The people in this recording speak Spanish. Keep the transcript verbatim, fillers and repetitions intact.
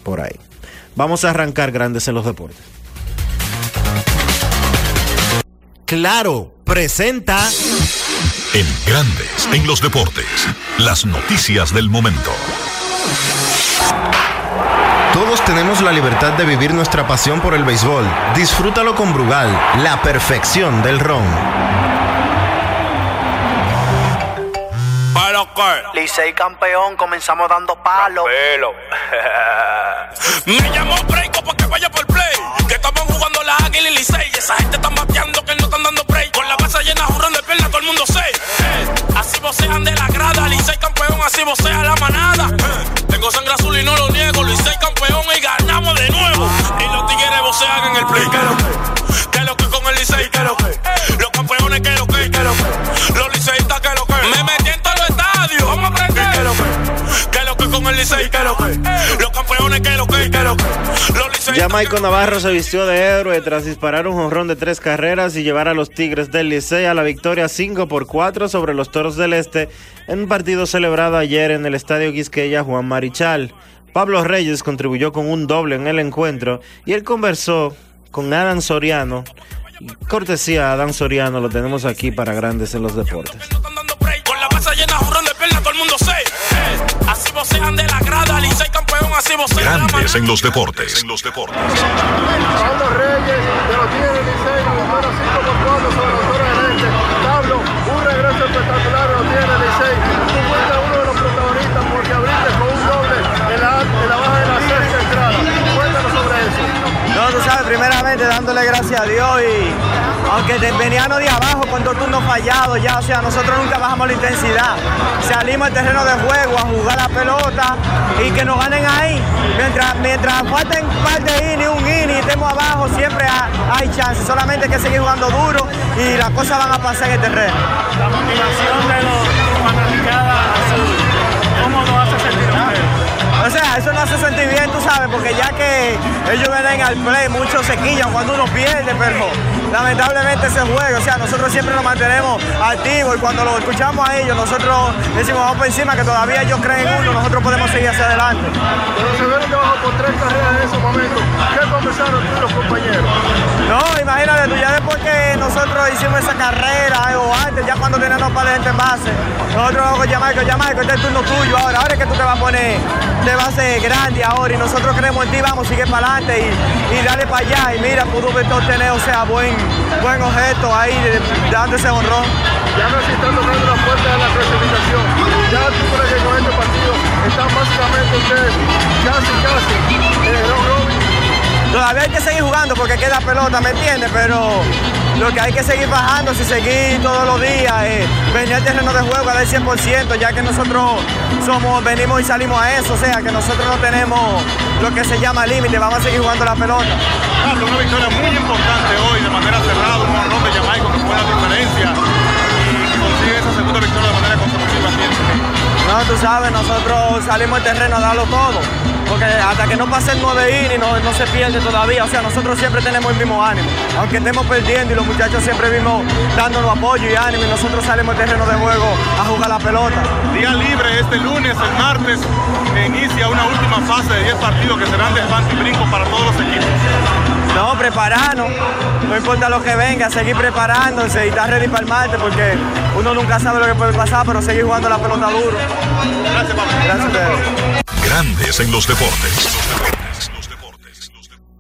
por ahí. Vamos a arrancar Grandes en los Deportes. Claro, presenta en Grandes en los Deportes, las noticias del momento. Todos tenemos la libertad de vivir nuestra pasión por el béisbol. Disfrútalo con Brugal, la perfección del ron. Licey campeón, comenzamos dando palos. Me llamó Breako pa' que vaya por play. Que estamos jugando la Águila y Licey. Esa gente está bateando que no están dando break. Con la base llena, jurón de pierna, todo el mundo sé. Eh, así vocean de la grada. Licey campeón, así vocea la manada. Eh, tengo sangre azul y no lo niego. Licey campeón y ganamos de nuevo. Y los tigres vocean en el play. Que lo que, que lo que con el Licey. Que lo que, los campeones que lo que, que lo que. Los liceístas que lo que. Me metí en todos los estadios. Vamos a aprender. Que lo que, que lo que con el Licey. Que lo que, los campeones que lo que, que lo que. Jamaico Navarro se vistió de héroe tras disparar un jonrón de tres carreras y llevar a los Tigres del Licey a la victoria cinco por cuatro sobre los Toros del Este en un partido celebrado ayer en el Estadio Quisqueya Juan Marichal. Pablo Reyes contribuyó con un doble en el encuentro y él conversó con Adán Soriano. Cortesía a Adán Soriano, lo tenemos aquí para Grandes en los Deportes. Con la base llena, jurón de perla, todo el mundo sé. Eh, así vocean de la grada, Licey campeón, así vocean. Grandes en los deportes. En los deportes. Pablo Reyes, de los Tigres del Licey, número cinco por cuatro sobre los Toros del Este. Pablo, un regreso espectacular de los Tigres del Licey. Tú fuiste uno de los protagonistas porque abriste con un doble en la, en la baja de la sexta entrada. Cuéntanos sobre eso. No, tú sabes, primeramente dándole gracias a Dios y aunque veníamos de abajo con dos turnos fallados ya, o sea, nosotros nunca bajamos la intensidad. Salimos al terreno de juego a jugar la pelota y que nos ganen ahí. Mientras, mientras falten un par de innings, un inning y estemos abajo, siempre hay chance. Solamente hay que seguir jugando duro y las cosas van a pasar en el terreno. La motivación de los fanaticadas azul, ¿cómo nos hace sentir usted? O sea, eso no hace sentir bien, tú sabes, porque ya que ellos vienen al play, muchos se quillan cuando uno pierde, pero lamentablemente ese juego, o sea, nosotros siempre nos mantenemos activos y cuando lo escuchamos a ellos, nosotros decimos vamos por encima, que todavía ellos creen en uno, nosotros podemos seguir hacia adelante. Pero se vieron debajo por tres carreras en ese momento. ¿Qué conversaron tú y los compañeros? No, imagínate tú, ya después que nosotros hicimos esa carrera, o antes, ya cuando teníamos para de gente en base, nosotros vamos con Jamaica, Jamaica, este es el turno tuyo ahora, ahora es que tú te vas a poner de base grande ahora y nosotros creemos en ti, vamos, sigue para adelante y, y dale para allá y mira, pudo obtener, o sea, buen, buen objeto ahí, dando ese honrón. Ya no se están tocando la puerta de la clasificación. Ya tú crees que con este partido están básicamente ustedes casi, casi en el round robin. Todavía hay que seguir jugando porque queda pelota, ¿me entiendes? Pero lo que hay que seguir bajando, si seguir todos los días, eh, venir al terreno de juego a dar cien por ciento, ya que nosotros somos, venimos y salimos a eso, o sea, que nosotros no tenemos lo que se llama límite, vamos a seguir jugando la pelota. Claro, una victoria muy importante hoy, de manera cerrada, un honrón de Jamaica que fue la diferencia y consigue esa segunda victoria de manera consecutiva. No, tú sabes, nosotros salimos al terreno a darlo todo. Porque hasta que no pasen nueve innings no, no se pierde todavía, o sea, nosotros siempre tenemos el mismo ánimo, aunque estemos perdiendo y los muchachos siempre vimos dándonos apoyo y ánimo y nosotros salimos al terreno de juego a jugar la pelota. Día libre este lunes, el martes, inicia una última fase de diez partidos que serán de espanto y brinco para todos los equipos. No, prepararnos, no importa lo que venga, seguir preparándose y estar ready para el martes porque uno nunca sabe lo que puede pasar, pero seguir jugando la pelota duro. Gracias, Pablo. Gracias, Pedro. Grandes en los deportes.